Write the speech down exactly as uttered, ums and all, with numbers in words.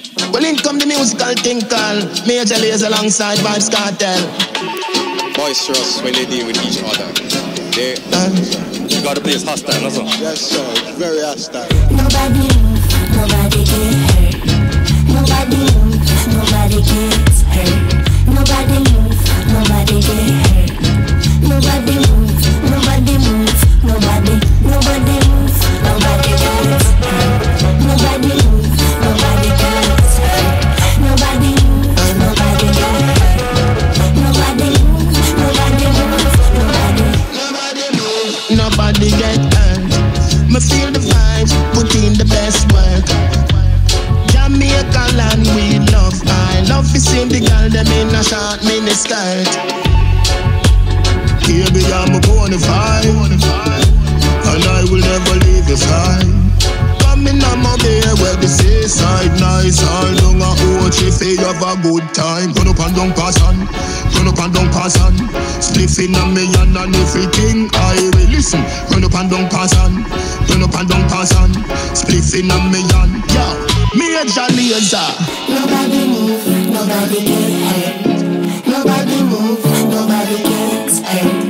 Well, in come the musical tinkle. Major Lazer alongside Vybz Kartel. Boisterous when they deal with each other. They, uh, you got the place hostile, that's all. Yes, sir. Very hostile. Nobody move, nobody get hurt. Nobody move, nobody gets hurt. Nobody move, nobody get hurt. Nobody move, nobody move, nobody, nobody move, nobody gets hurt. Nobody move, nobody gets hurt. Nobody move, nobody get hurt. Nobody move, nobody move, nobody. Nobody move, nobody get hurt. Me feel the vibes, put in the best work. Jamaica land we love. I love to see the girl them in a short mini skirt. Baby, I'm a bonafide, and I will never leave your side. Coming on my bay where the seaside nice. All down a old if you have a good time. Turn up and down pass on, turn up and down pass on. Spliffing on me and on everything I will listen. Turn up and down pass on, turn up and down pass on. Spliffing on me and yo, Major Lazer. Nobody move, nobody get hurt. Nobody move, nobody gets hurt.